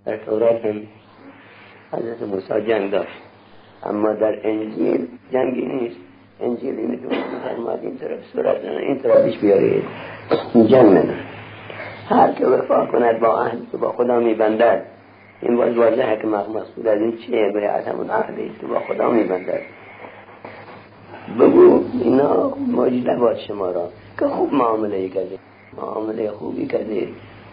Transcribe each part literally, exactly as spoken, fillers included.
در تورات هم حضرت موسی جنگ داشت، اما در انجیل جنگی نیست. انجیل اینه که فرمود این طرف صورت نه این طرف پیش بیارید، جنگ نداره. هر که وفا کند با عهدی که با خدا میبندد، این باز واضحه که مقصود از این چیه؟ بیعت همون عهدی که با خدا میبندد. بگو اینا مجده باد شما را که خوب معامله کردید، معامله خوبی کردید.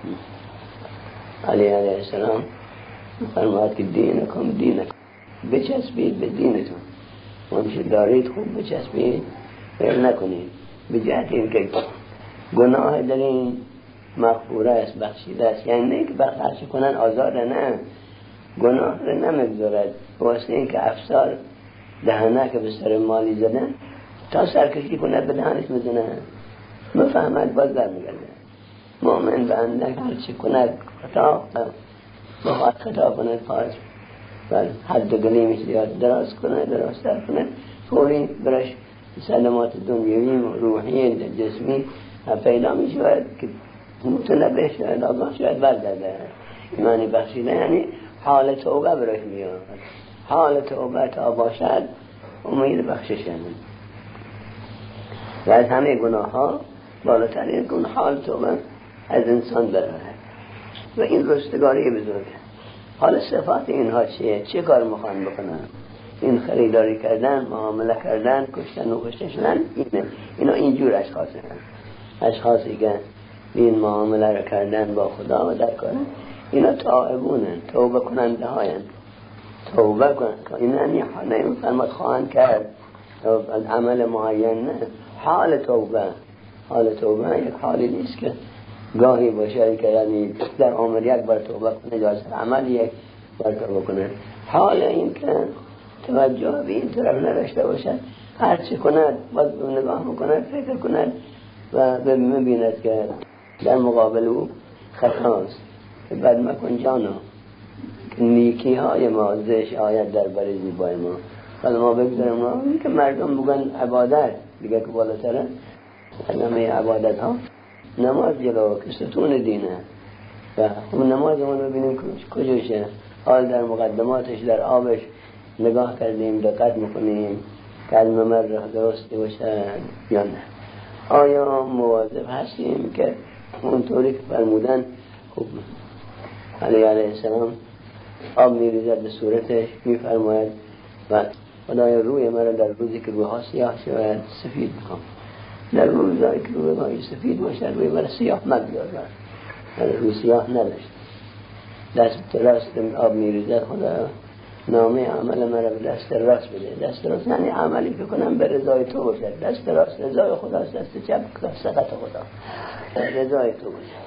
علی علیه السلام فرمود که دینکم دینکم، بچسبید به دینتون، منشه دارید خوب بچسبید، فعل نکنید. به جهت این که گناه دارین مغفوره است، بخشیده است. یعنی نه که بخشی کنن آزاده، نه، گناه رو نمیگذارد. واسه این که افسار دهنه که به سر مالی زدن تا سرکشی کنه به دهنش میزنه، مفهمت باز در میگرده. مؤمن به اندک هرچی کند خطا بخواد خطا کند پاس بل حد گلیمش زیاد دراز کنه، درازتر کنه، فوری برش سلامات دنیوی و روحی جسمی پیدا می شود که متنبه شود، آگاه شود بردده ایمانی بخشیده. یعنی حال توبه برش میاد، حال توبه تا باشد امید بخشش هست. و از همه گناه ها بالاترین کن حال توبه از انسان براره و این رستگاری بزرگه. حال صفات اینها چیه؟ چه کار میخوان بکنن؟ این خریداری کردن، معامله کردن، کشتن و کشته شدن، اینه. اینا اینجور اشخاص هستن، اشخاصی که این معامله رو کردن با خدا و در کارن. اینا تائبونن، توبه کننده هاین، توبه کنن. اینا نمی فرماد خواهند کرد از عمل معین، نه، حال توبه. حال توبه یک حالی نیست که گاهی باشه که یعنی در عمر یک بار توبه کنه یا از عمل یک بار توبه کنه. حال این که توجه به این طرف نداشته باشد، هر چی کند باز نگاه میکند، فکر کند و ببیند که در مقابل او خطاست. بد مکن جانا که نیکی های ما زش آید در بر زیبای ما. حالا ما بگذاریم ما این که مردم بگن عبادت دیگه که بالاتره همه عبادت ها، نماز جلو که ستون دینه و اون نماز ما رو ببینیم کجاشه، حال در مقدماتش در آبش نگاه کردیم، دقت میکنیم کلمه مرح درسته باشه یا نه. آیا مواظب هستیم که اونطوری که فرمودن خوب علی علیه السلام آب میریزد به صورتش، میفرماید و خدای روی مرا در روزی که رویها سیاه شود سفید بکن، در روزایی که روی سفید باشه روی مرا سیاه مگذار، در روی سیاه نداشت. دست راست آب میریزد خدا نامه عمل مرا به دست راست بده. دست راست یعنی عملی که کنم به رضای تو باشه. دست راست رضای خداست، دست چپ سخط خدا رضای تو باشه.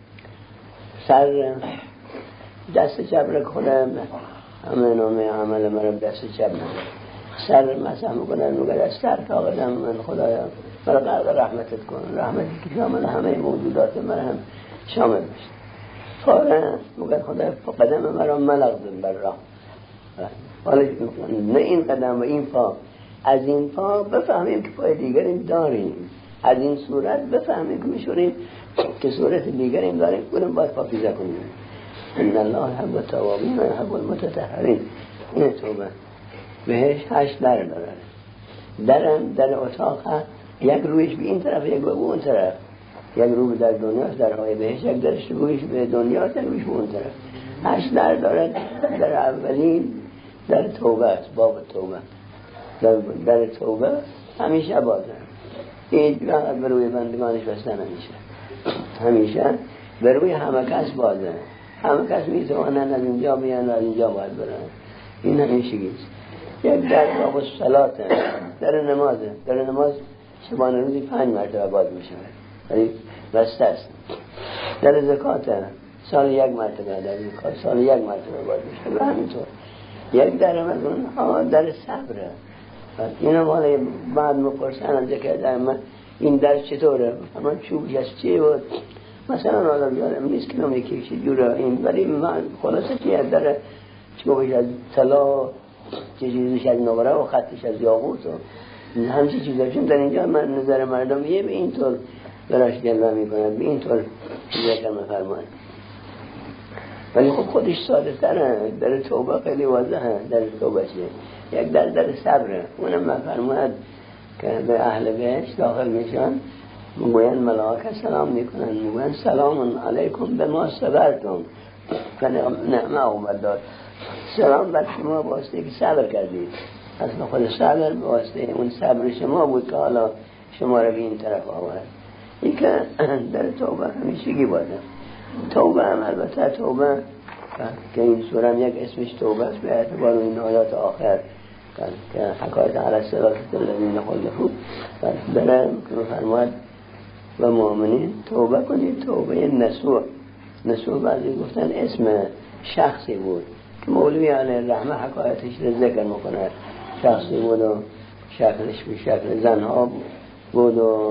سر دست چپ را کنم همه نامه عمل مرا به دست چپ نده. سر مسح میکنن میگه از سر تا قدم من خدایا مرا غرق رحمتت کن، رحمتی که شامل همه موجودات مرا هم شامل بشه. فارا میگه خدایا قدم مرا ملغزن بر راه. حالا نه این قدم و این پا، از این پا بفهمیم که پای دیگریم داریم، از این صورت بفهمیم که میشوریم که صورت دیگریم داریم، کنیم باید پا پیزه کنیم. ان الله يحب التوابین و يحب المتطهرین. این توبه. بهش هشت در داره، درم در اتاق یک رویش به این طرف یک به اون طرف، یک رو در دنیاست درهای بهش، یک درش رویش به دنیاست یک رویش به اون طرف. هشت در داره. در اولین در توبه است، باب توبه. در, در توبه همیشه بازه، هیچ وقت به روی بندگانش بسته نمیشه، همیشه به روی همه کس بازه. همه کس میتوانند از اینجا بیان از اینجا باید برن. این همیشگیست. یک در باب صلات، در نمازه. در نماز شبانه روزی پنج مرتبه باز میشه ولی بسته است. در زکات سال یک مرتبه، در زکات سال یک مرتبه باز میشه و همینطور. یک در مزون ها در صبره. اینا مالا بعد مپرسن از که در من این در چطوره؟ من چوبش از چیه بود؟ مثلا آدم یادم نیست که نمی کشی جوره این، ولی من خلاصه چیه در چوبش از طلا، چیزیش از نقره و خطش از یاقوت و همچی چیزا. چون در اینجا من نظر مردم یه به این طور براش جلوه می کند، به این طور ذکر می فرماید. ولی خب خودش ساده تره. در توبه خیلی واضحه. در توبه چیه؟ یک در در صبره. اونم مفرمود که به اهل بهشت داخل میشن میگوین ملائکه سلام میکنن، میگوین سلام علیکم بما صبرتم فنعم عقبی دار. سلام بر شما واسطه که صبر کردید. اصلا خود صبر واسطه اون صبر شما بود که حالا شما رو به این طرف آورد. این که در توبه همیشگی باشه. توبه هم البته توبه که این سوره هم یک اسمش توبه است به اعتبار این آیات آخر که حکایت علی الصراط الذین خلفوا داره که فرمود و مؤمنین توبه کنید، توبه نصوح. نصوح بعضی گفتن اسم شخصی بود که مولوی علیه الرحمه حکایتش رو ذکر میکنه. شخصی بود و شکلش به شکل زنها بود و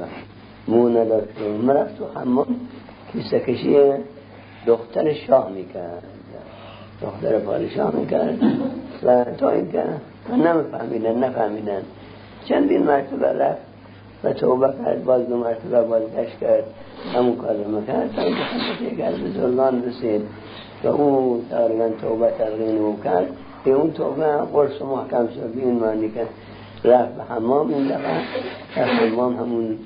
مو نداشت و مرفت و حمام کیسه کشی دختر شاه میکرد، دختر پادشاه میکرد و تا اینکه نمیفهمیدن نفهمیدن چندین مرتبه رفت و توبه کرد، باز دو مرتبه بازگشت کرد، همون کار رو میکرد تا اینکه خدمت یک از بزرگان رسید که او تقریبا توبه تلقین او کرد که اون توبه قرص و محکم شد. این معنی که رفت به حمام، این دفعه رفت حمام همون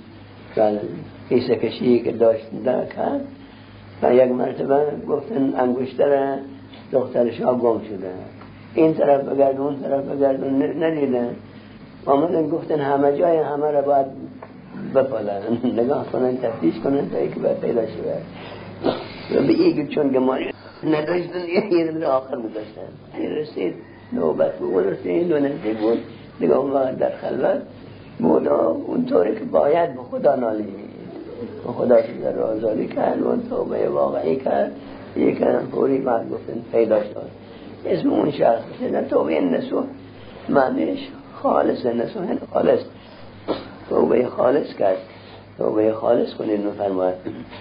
کیسه کشی که داشت کرد و یک مرتبه گفتن انگشتر دختر شاه گم شده، این طرف بگرد اون طرف بگرد ندیدن، آمدن گفتن همه جای همه را باید بپالن نگاه کنن تفتیش کنن تا اینکه باید پیدا شود و به ایگه چون گمانی نداشتن یه رو آخر گذاشتن. این رسید نوبت بود، رسید و نزدیک بود دیگه اون وقت در خلوت بود و اونطوری که باید به خدا نالی و خدا در آزادی کرد و توبه واقعی کرد. یک فوری بعد گفتن پیدا شد. اسم اون شخص در توبه نصوح معنیش خالص، نصوح خالص، توبه خالص کرد. توبه خالص کنید می‌فرماید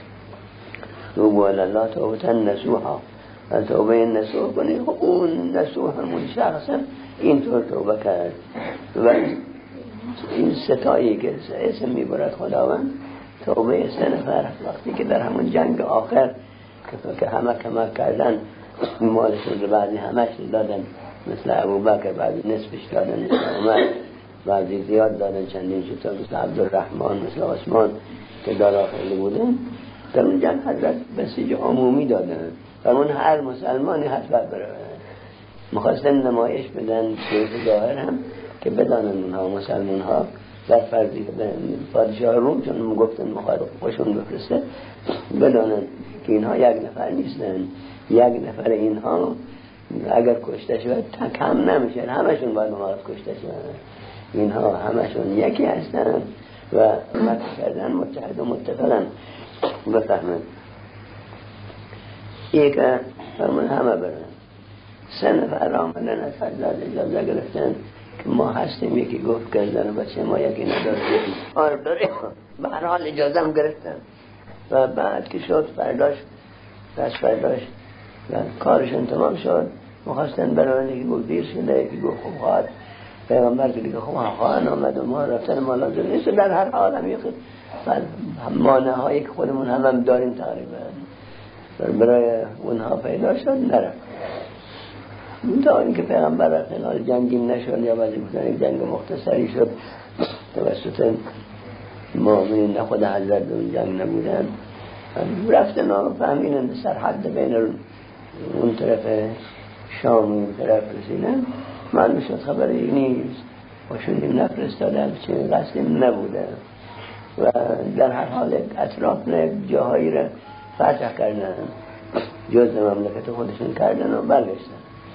توبوا الی الله توبة نصوحا، توبه نصوح کنید. اون نصوح همون شخص اینطور توبه کرد و این ستایی که اسم میبرد خداوند توبه سه نفر وقتی که در همون جنگ آخر که همه کمک کردن مالشون رو بعضی همش دادن، مثل ابوبکر بعضی نصفش دادن، مثل عمر بعضی زیاد دادن، چندین چطور مثل عبدالرحمن، مثل عثمان که دارا خیلی بودن. در اون جنگ حضرت بسیج عمومی دادن، در اون هر مسلمانی حتما بره. مخواستن نمایش بدن که ظاهر هم که بدانن اونها مسلمان ها در فرضی که پادشاه روم چون گفتن مخالف خوشون بفرسته بدانن که اینها یک نفر نیستن، یک نفر اینها اگر کشته شود کم نمیشه، همشون باید ممارد کشته شود. اینها همشون یکی هستن و مت کردن متحد و متفقن بفهمن یک فرمون همه برن. سه نفر آمدن از حضرت اجازه گرفتن که ما هستیم، یکی گفت که زن بچه ما یکی نداره آره داره به هر حال اجازه هم گرفتن و بعد که شد فرداش دست فرداش و کارشون تمام شد مخواستن برای یکی گفت دیر شده، یکی گفت خوب خواهد پیغمبر که دیگه خوب خواهن آمد و ما رفتن ما لازم نیست. در هر حال هم یکی مانه هایی که خودمون هم هم داریم تقریبا برای اونها پیدا شد نرفت تا اینکه پیغمبر رفت خلال جنگی نشد یا بعضی بودن یک جنگ مختصری شد توسط مؤمنین نه خود حضرت اون جنگ نبودن رفتن و فهمیدن سرحد بین اون طرف شام این طرف رسیدن معلوم شد خبری نیست باشون نفرستادن چه قصدی نبوده و در هر حال اطراف جاهایی را فتح کردن جز مملکت خودشون کردن و برگشتن.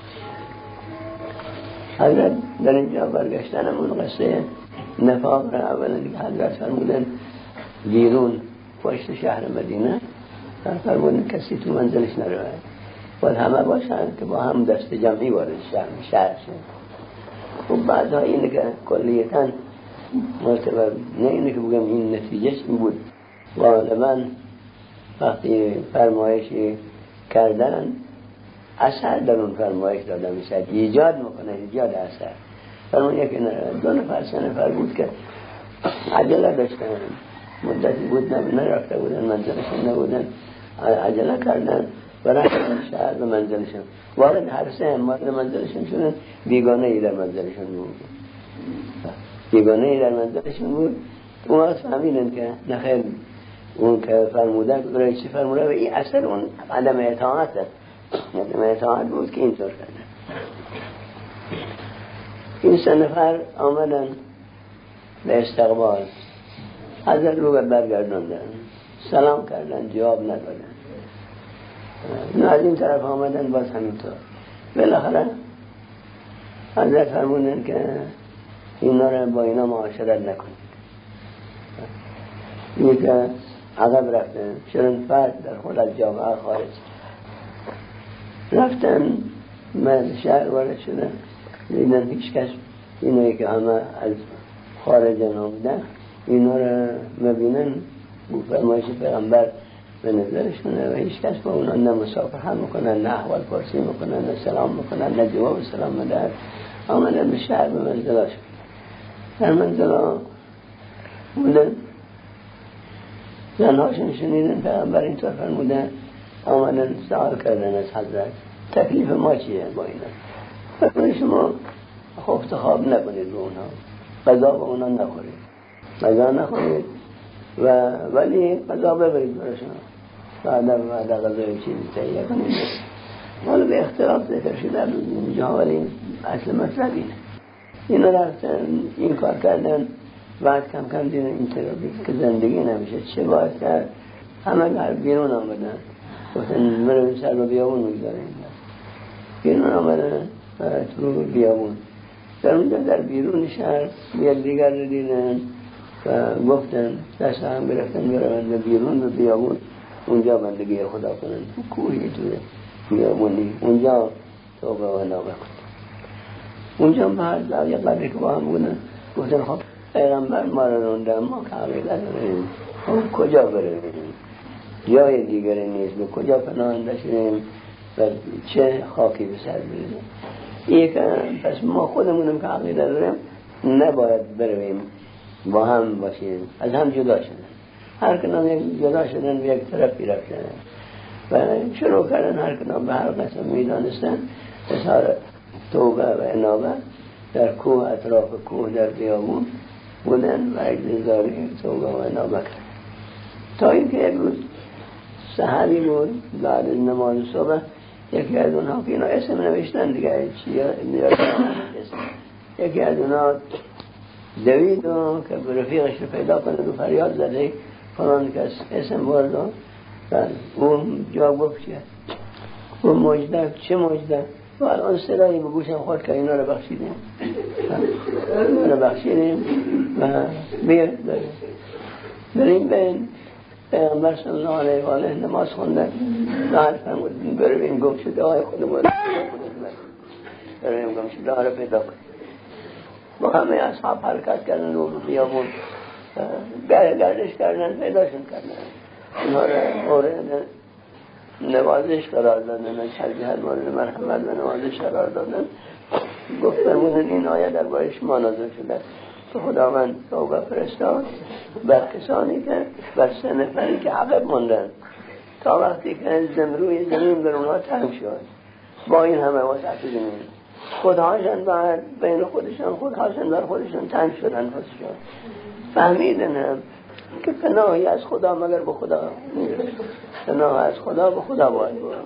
حضرت در اینجا برگشتن همون قصه نفاق را اولا دیگه حضرت فرمودن بیرون پشت شهر مدینه فرمودن کسی تو منزلش نرود باید همه باشن که با هم دست جمعی وارد شهر شهر شد. و بعدها اینه که کلیتاً مرتبه نه اینه که بگم این نتیجهش این بود غالباً وقتی فرمایشی کردن اثر در اون فرمایش داده میشه ایجاد میکنه ایجاد اثر. فرمون یکی دو نفر سه نفر بود که عجله داشتن مدتی بود نرفته بودن منزلشون نبودن عجله کردن و رفتن شهر به منزلشون. وارد هر سه هم وارد منزلشون شدن، بیگانه ای در منزلشون بود. بیگانه ای در منزلشون بود. اون وقت فهمیدن که نخیر اون که فرمودن برای چی فرموده و این اثر اون عدم اطاعت عدم اطاعت بود که اینطور کردن. این سه نفر آمدن به استقبال، حضرت رو برگرداندن، سلام کردن، جواب ندادن. نه از این طرف آمدن باز همینطور. بالاخره حضرت فرمودن که اینا رو با اینا معاشرت نکنید. این که عقب رفتن، شرن فرد در خود از جامعه خارج رفتن، من شهر وارد شدن، دیدن هیچ کس اینایی که همه از خارج آمدن اینا رو مبینن، فرمایش پیغمبر به نظرشونه و هیچ کس با اونا نه مصافحه میکنن، نه احوال پرسی میکنن، نه سلام میکنن، نه جواب سلام میدن. آمدن به شهر به منزلاش، در منزلا بودن، زنهاشون شنیدن پیغمبر اینطور فرمودن، آمدن سوال کردن از حضرت تکلیف ما چیه با اینا؟ فرمودن شما خفت خواب نکنید به اونا، غذا به اونا نخورید، غذا نخورید و ولی غذا ببرید برشون، بعد بعد غذای چیزی تهیه کنید. حالا به اختلاف ذکر شده اینجا، ولی اصل مطلب اینه. اینا رفتن این کار کردن، بعد کم کم دیدن این طرفی که زندگی نمیشه، چه باید کرد؟ همه در بیرون آمدن، گفتن برای سر رو بیابون میگذاریم. بیرون آمدن تو بیابون، در اونجا در بیرون شهر یک دیگر رو دیدن و گفتن دست هم برفتن برون به بیرون به بیابون، اونجا بندگی خدا کنن، تو کوهی توی بیابونی، اونجا توبه و نابه کنن. اونجا بعد در یک قبری که با هم بودن گفتن خب پیغمبر ما رو روندن، ما که عقیده داریم، خب کجا بریم؟ جای دیگری نیست، به کجا پناهنده شدیم و چه خاکی به سر بریزیم؟ یک پس ما خودمونم که عقیده داریم نباید برویم با هم باشیم، از هم جدا شدن، هر کنام یک جدا شدن به یک طرفی رفتن و شروع کردن هر کنام به هر قسم میدانستن اظهار توبه و انابه در کوه، اطراف کوه در بیابون بودن و اجزاری توبه و انابه کردن. تا اینکه یک روز سحری بود بعد از نماز صبح، یکی از اونها که اینا اسم نوشتن دیگه چیه اسم، یکی از اونها دوید و که به رفیقش رو پیدا کنه و فریاد زده فلان کس اسم برد و اون جا گفت چیه اون مجده، چه مجده؟ و الان صدایی به گوشم خورد که اینا رو بخشیدیم، اینا رو بخشیدیم و بیاد داریم در این بین پیغمبر صلی الله علیه و آله نماز خوندن، نهار فرمودن برویم گم شده های خودمون برویم گم شده ها رو پیدا کنیم. با همه اصحاب حرکت کردن رو بیابون گردش کردن، پیداشون کردن، اونها رو مورد نوازش قرار دادن، از هر جهت مورد مرحمت و نوازش قرار دادن. گفت فرمودن این آیه در باره شما نازل شده که خداوند توبه فرستاد بر کسانی که بر سه نفری که عقب موندن تا وقتی که زمروی زمین بر اونها تنگ شد، با این همه وسعت زمین خودهاشن بعد بین خودشان خودهاشن بر خودشان تنگ شدن، خودشان فهمیدن هم که پناهی از خدا مگر به خدا نیست، پناه از خدا به خدا باید برم.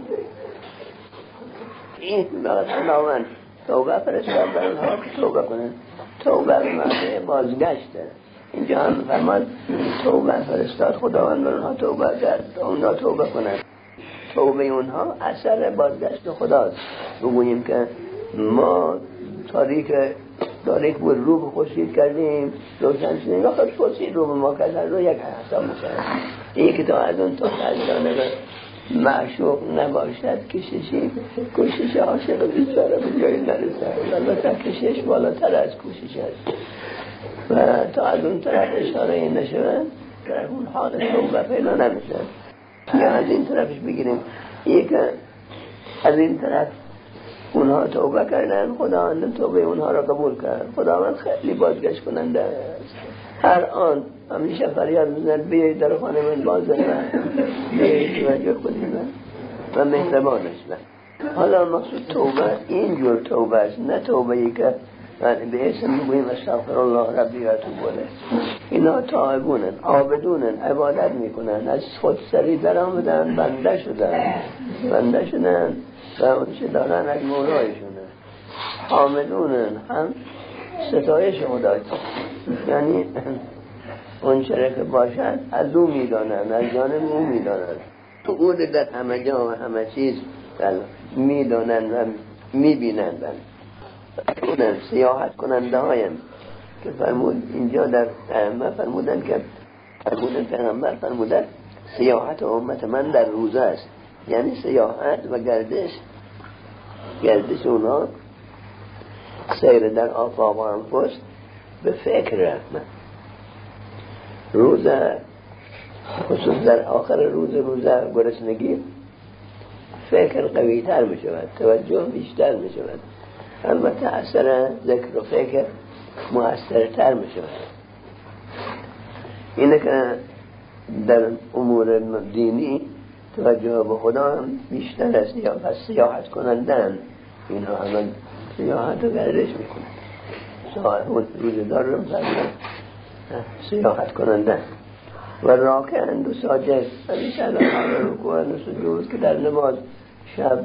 این بقید خداوند توبه فرستاد بر اونها که توبه کنن. توبه به معنی بازگشته، اینجا هم فرماد توبه فرستاد خداوند بر اونها توبه کرد تا اونها توبه کنن. توبه اونها اثر بازگشت خداست. بگوییم که ما تاریک تاریک بود رو به خورشید کردیم روشن شدیم و خود خورشید رو به ما کردن رو یک حساب میکنن. این که تا از اون تا تجرانه معشوق نباشد کششی کوشش عاشق بیچاره به جایی نرسد. البته کشش بالاتر از کوشش است و تا از اون طرف اشاره این نشود در اون حال توبه پیدا نمیشه. یا از این طرفش بگیریم یک از این طرف اونها توبه کردن، خداوند توبه اونها را قبول کرد. خداوند خیلی بازگشت کننده است، هر آن همیشه فریاد میزنه بیایید در خانه من باز من بیایید توجه کنید من و مهربانش بند. حالا مقصود توبه اینجور توبه است، نه توبه ای که به اسم میگوییم استغفر الله ربی و اتوب الیه. اینا تائبونن، عابدونن، عبادت میکنن، از خود سری در آمدن، بنده شدن بنده شدن و اونچه دارن از مولایشونه. حامدونن، هم ستایش خدا، یعنی اونچه که باشد از او میدانن، از جانب او میدانن. او در همه جا و همه چیز میدانن و میبینن. اونن سیاحت کننده هایم که فرمود اینجا در ائمه فرمودن که فرمودن پیغمبر فرمودن سیاحت امت من در روزه است، یعنی سیاحت و گردش گردش اونا سیر در آفاق و انفس به فکر رحمت. روزه خصوص در آخر روز روزه گرسنگی فکر قوی تر می شود، توجه بیشتر می شود، البته اثر ذکر و فکر مؤثرتر می شود. اینه که در امور دینی توجه به خدا بیشتر است یا پس سیاحت کنندن، اینا همه سیاحت و گردش می کنند. ساعت روزدار رو سیاحت کنندن و راکعند و ساجد، همیشه حال رکوع و سجود که در نماز شب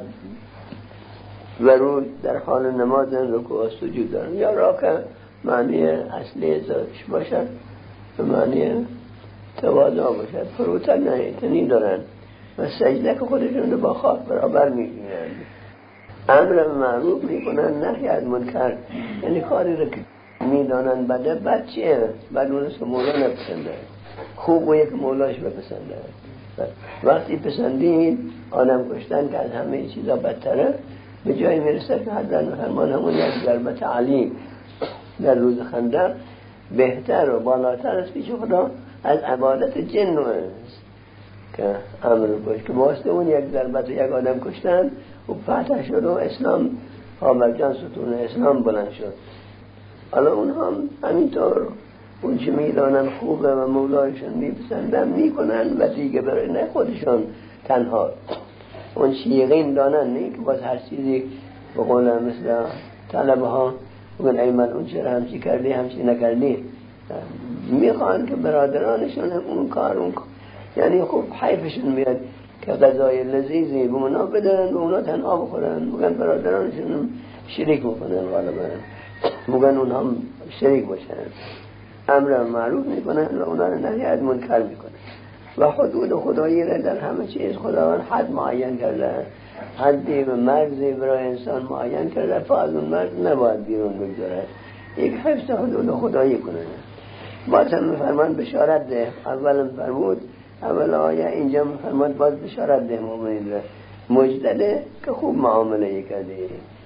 و روز در حال نماز رکوع و سجود دارن. یا راکع معنی اصلی ذاتش باشد و معنی تواضع باشد، فروتر نهیتنی دارن و سجده که خودشون رو با خاک برابر میگیرن. امر معروف میکنن، نهی از منکر، یعنی کاری رو که میدانن بده، بد چیه؟ بد اونست که مولا نپسنده، خوب و یک مولاش بپسنده. وقتی پسندین آدم کشتن که از همه چیزا بدتره، به جایی میرسه که حضرت فرمان همون یک ضربت علی در روز خندق بهتر و بالاتر است پیش خدا از عبادت جن است که امر باش که واسه اون یک ضربت یک آدم کشتن و فتح شد و اسلام آمرجان ستون اسلام بلند شد. حالا اون هم همینطور اون چه میدانن خوبه و مولایشون میپسندن میکنن و دیگه برای نه خودشون تنها اون چی یقین دانن، نه که باز هر چیزی بقول مثل طلبه ها بگن ایمن اون چرا همچی کردی همچی نکردی، میخوان که برادرانشون هم اون کار اون کار، یعنی خوب حیفشون میاد که غذای لذیذی به اونا بدن و اونا تنها بخورن، بگن برادرانشون هم شریک میکنن، غالبا بگن اون هم شریک باشن، امر معروف میکنن و اونا رو نهی از منکر میکنن. و حدود خدایی را در همه چیز خداوند حد معین کرده، حدی و مرزی برای انسان معین کرده، فاز اون مرز نباید بیرون بگذارد، یک حفظ حدود خدایی کنه. باز هم میفرمان بشارت ده، اول فرمود اول آیه اینجا میفرماد باز بشارت ده مؤمنین را، مجدده که خوب معامله کرده.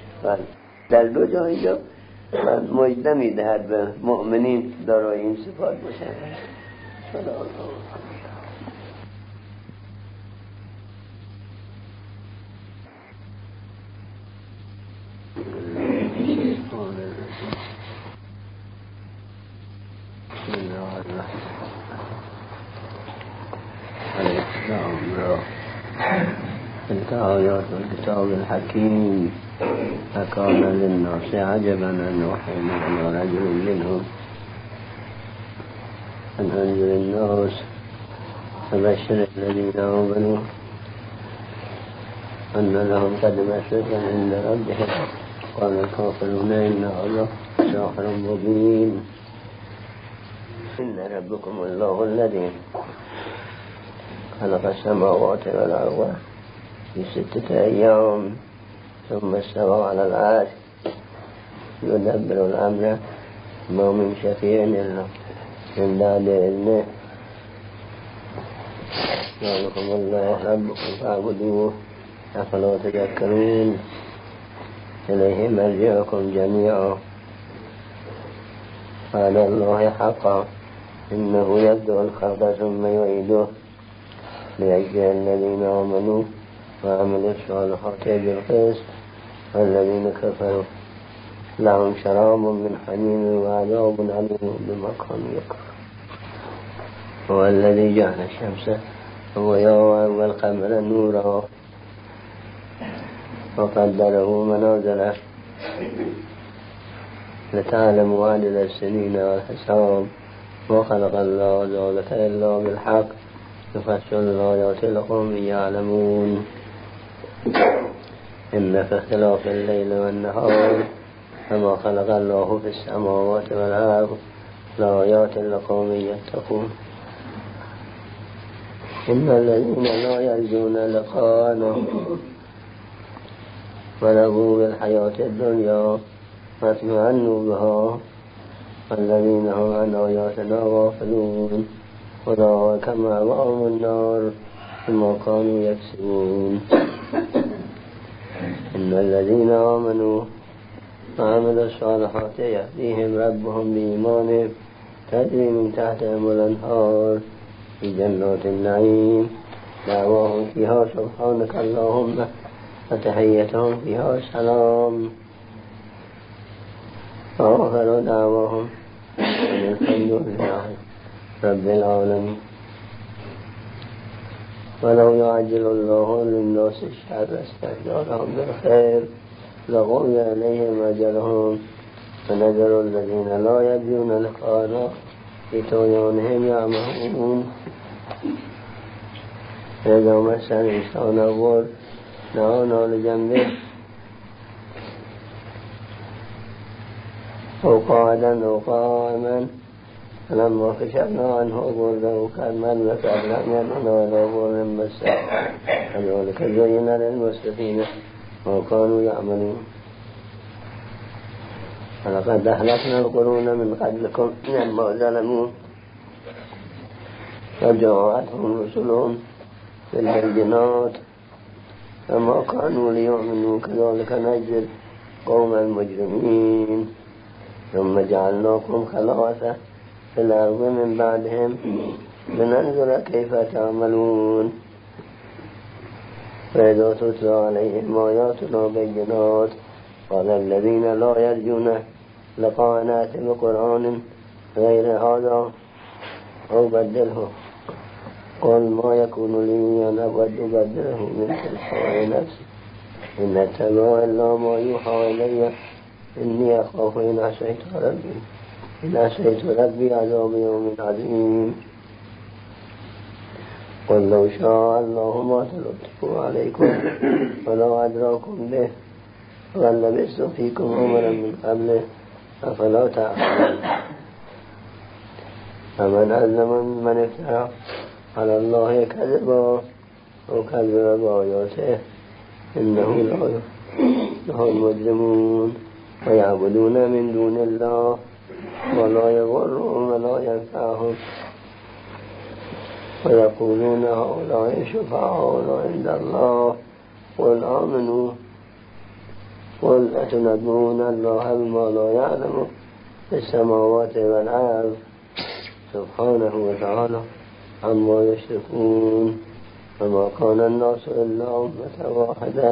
در دو جا اینجا مجده میدهد به مؤمنین دارای این صفات باشن. تلك آيات الكتاب الحكيم أكان للناس عجبا أن وحينا على رجل منهم أن أنذر الناس فبشر الذين آمنوا أن لهم قدم صدق عند ربهم قال الكافرون إن هذا ساحر مبين إن ربكم الله الذي خلق السماوات والأرض في ستة أيام ثم استوى على العرش يدبر الأمر ما من شفيع إلا من بعد إذنه ذلكم الله ربكم فاعبدوه أفلا تذكرون إليه مرجعكم جميعا على الله حقا إنه يبدأ الخلق ثم يعيده ليجزي الذين آمنوا وعملوا الصالحات بالقسط والذين كفروا لهم شراب من حميم وعذاب أليم بما كانوا يكفرون. هو الذي جعل الشمس ضياء والقمر نورا وقدره منازله لتعلموا عدد السنين والحساب ما خلق الله ذلك إلا بالحق يفصل الآيات لقوم يعلمون إن في اختلاف الليل والنهار وما خلق الله في السماوات والأرض لآيات لقوم يتقون إن الذين لا يرجون لقاءنا ورضوا بالحياة الدنيا واطمأنوا بها والذين هم عن آياتنا غافلون أولئك مأواهم النار بما كانوا يكسبون إن الذين آمنوا وعملوا الصالحات يهديهم ربهم بإيمانهم تجري من تحتهم الأنهار في جنات النعيم دعواهم فيها سبحانك اللهم وتحيتهم فيها سلام وآخر دعواهم أن الحمد لله رب العالمين. ولو يعجل الله للناس الشر استعجالهم بالخير لقضي إليهم أجلهم ونذر الذين لا يرجون لقاءنا في طغيانهم يعمهون. إذا مس الإنسان الضر دعانا لجنبه أو قاعدا أو قائما فلما كشفنا عنه ضره كالمن فألم يدعنا ولا ضر مسه كذلك زين للمسرفين ما كانوا يعملون. ولقد أهلكنا القرون من قبلكم لما ظلموا فجاءتهم رسلهم بالبينات فما كانوا ليؤمنوا كذلك نجزي قوم المجرمين. ثم جعلناكم خلائف في الأرض من بعدهم لننظر كيف تعملون. فإذا تتلى عليهم آياتنا بينات قال الذين لا يرجون لقاءنا ائت بقرآن غير هذا أو بدله قل ما يكون لي أن أبدله من تلقاء نفسي إن اتبع إلا ما يوحى إلي إني أخاف إن عصيت ربي إن عصيت ربي عذاب يوم عظيم. قل لو شاء الله ما تلوته عليكم ولا أدراكم به ولبثت فيكم عمرا من قبله أفلا تعقلون. فمن أظلم ممن افترى على الله كذبا وكذب بآياته إنه لا يفلح المجرمون. ويعبدون من دون الله ولا يضرهم ولا ينفعهم ويقولون هؤلاء شفعاؤنا عند الله قل آمنوا قل أتنبئون الله بما لا يعلم في السماوات والأرض سبحانه وتعالى عما يشركون. وما كان الناس إلا أمة واحدة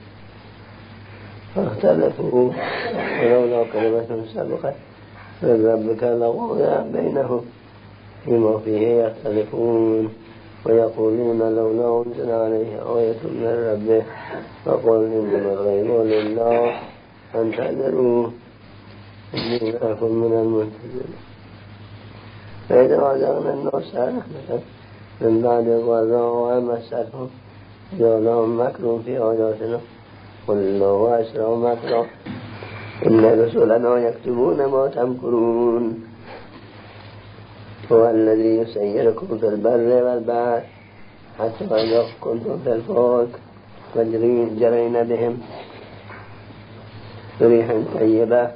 فاختلفوا ولولا كلمة سبقت من ربك لقضي بينهم فيما فيه يختلفون. ويقولون لولا أنزل عليه آية من ربه فقل إنما الغيب لله فانتظروا إني معكم من المنتظرين. فإذا أذقنا الناس رحمة من بعد ضراء مستهم إذا لهم مكر في آياتنا قل الله أسرع مكرا إن رسلنا يكتبون ما تمكرون. هو الذي يسيركم في البر والبحر حتى إذا كنتم في الفلك وجرين بهم بريح طيبة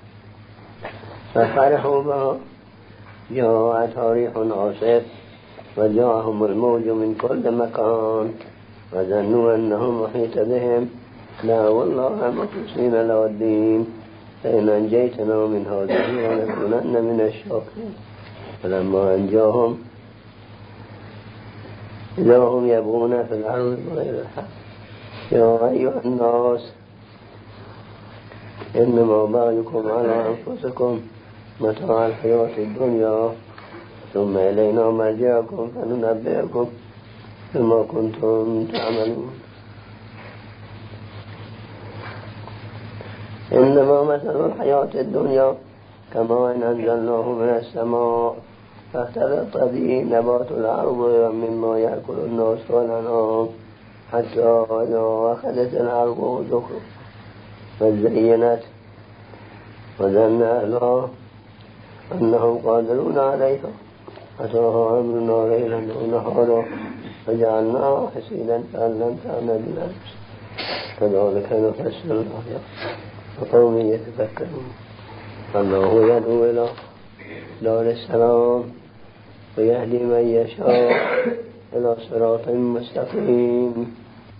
ففرحوا بها جاءتها ريح عاصف وجاءهم الموج من كل مكان وظنوا أنهم محيط بهم دعوا الله مخلصين له الدين فإن أنجيتنا من هذه لنكونن من الشاكرين. فلما أنجاهم إذا هم يبغون في الأرض بغير الحق يا أيها الناس إنما بغيكم على أنفسكم متاع الحياة الدنيا ثم إلينا مرجعكم فننبئكم بما كنتم تعملون. إنما مثل الحياة الدنيا كما إن أنزلناه من السماء فاختلط به نبات الأرض مما يأكل الناس والأنعام حتى إذا أخذت الأرض زخرفها فزينت وظن أهلها أنهم قادرون عليها أتاها أمرنا ليلا ونهارا فجعلناها حصيدا كأن لم تعن بالأمس كذلك نفصل الآيات لقوم يتفكرون. الله يدعو إلى دار السلام ويهدي من يشاء إلى صراط مستقيم.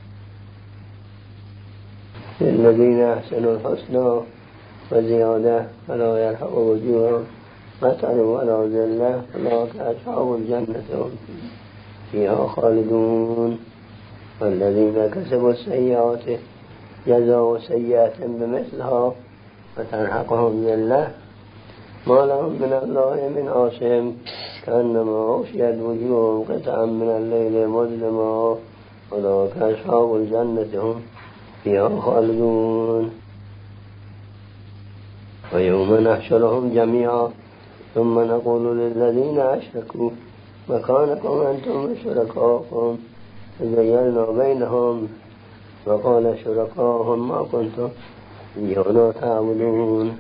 للذين أحسنوا الحسنى وزيادة ولا يرهق وجوههم قتر ولا ذلة أولئك أصحاب الجنة هم فيها خالدون. والذين كسبوا السيئات جزاء سيئة بمثلها وترهقهم ذلة ما لهم من الله من عاصم كأنما أغشيت وجوههم قطعا من الليل مظلما أولئك أصحاب الجنة هم فيها خالدون. ويوم نحشرهم جميعا ثم نقول للذين أشركوا مكانكم أنتم وشركاؤكم فزيّلنا بينهم وقال شركاؤهم ما كنتم إيانا تعبدون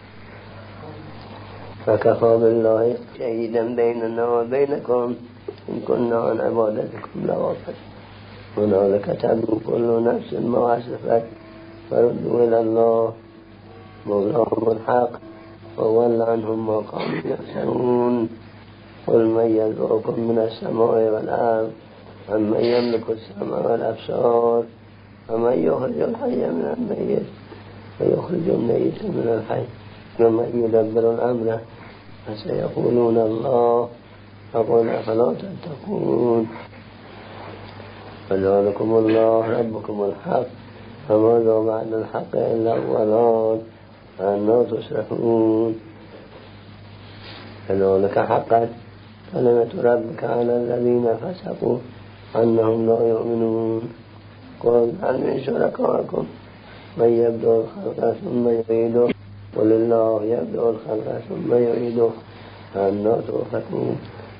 فكفى بالله شهيدا بيننا وبينكم إن كنا عن عبادتكم لغافلين. هنالك تبلو كل نفس ما أسلفت فردوا إلى الله مولاهم الحق وضل عنهم ما كانوا يفترون. قل من يرزقكم من السماء والأرض أمن يملك السمع والأبصار ومن يخرج الحي من الميت ويخرج الميت من الحي ومن يدبر الأمر فسيقولون الله فقل أفلا تتقون. فذلكم الله ربكم الحق فماذا بعد الحق إلا الضلال فأنى تصرفون. كذلك حقت كلمة ربك على الذين فسقوا أنهم لا يؤمنون. قل هل من شركائكم من يبدأ الخلق ثم يعيده قل الله يبدأ الخلق ثم يعيده فأنى تؤفكون.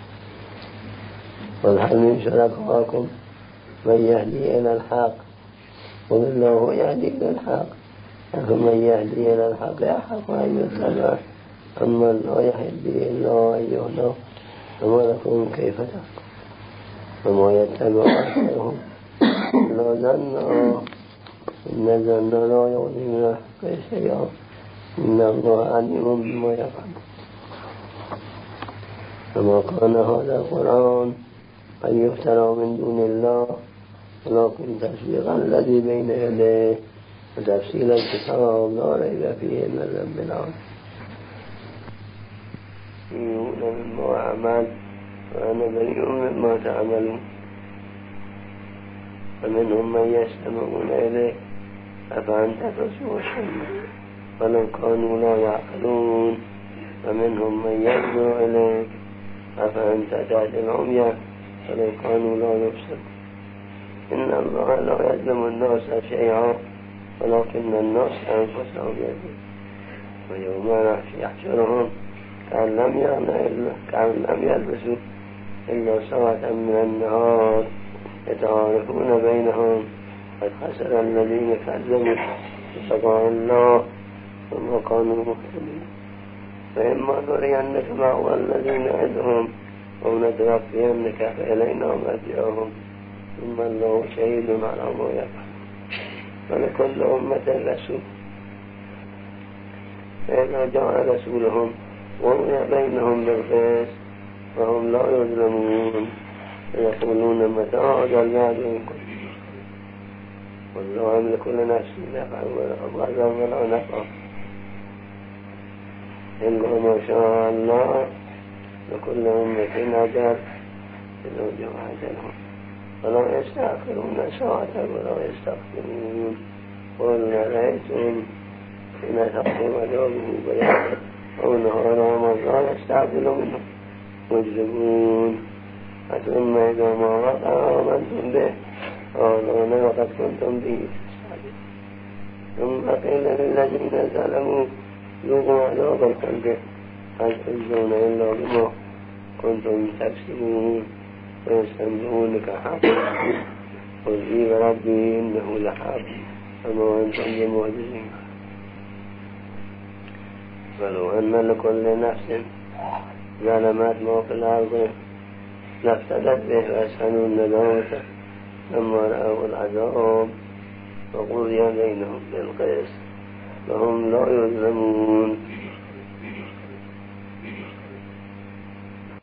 قل هل من شركائكم من يهدي إلى الحق قل الله يهدي إلى الحق فمن يهدي إلى الحق يحق أن يتبع أما لا يهدي إلا أن يهدى فما لكم كيف تحكم. وما يتبع أكثرهم إلا ظنا إن الظن لا يغني من الحق شيئا إن الله عليم بما يفعل. فما كان هذا القرآن أن يفترى من دون الله ولكن تصديق الذي بين يديه وتفصيل الكتاب لا ريب فيه من رب العالمين. يؤمنون مما أعمال وأنا بريء مما تعملون. فمنهم من يستمعون إليك أفأنت تسمع السمع ولو كانوا لا يعقلون. ومنهم من ينظر إليك أفأنت تهدي العمي ولو كانوا لا يبصرون. إن الله لا يظلم الناس شيئا ولكن الناس أنفسهم يظلمون. ويوم يحشرهم كأن لم كأن لم يلبسوا إلا ساعة من النهار يتعارفون بينهم قد خسر الذين كذبوا بلقاء الله وما كانوا مهتدين. فإما نرينك بعض الذي نعدهم أو نتوفينك فإلينا مرجعهم ثم الله شهيد على ما يفعل. ولكل أمة رسول فإذا جاء رسولهم وضع بينهم بالقسط وهم لا يظلمون يقولون متى هذا الوعد إن كنتم والله يملك لنفس نفعا ولا ضرا ولا نفعا إلا ما شاء الله لكل أمة أجل إذا جاء أجلهم ولا يستأخرون ساعة ولا يستقدمون. قل رأيتم إن تقدم عذابه بيانا أو نهارا وما يستعجل منه مجرمون. ثم إذا ما وقع آمنتم به قالوا لقد كنتم به تستعجلون. ثم قيل للذين ظلموا ذوقوا عذاب الخلد هل تجزون إلا بما كنتم تكسبون ويستنبئونك حق قل إي وربي إنه لحق وما أنتم بمعجزين ولو أن لكل نفس ظلمت ما في الأرض لافتدت به ويسألوا الندامة لما رأوا العذاب وقضي بينهم بالقسط وهم لا يظلمون.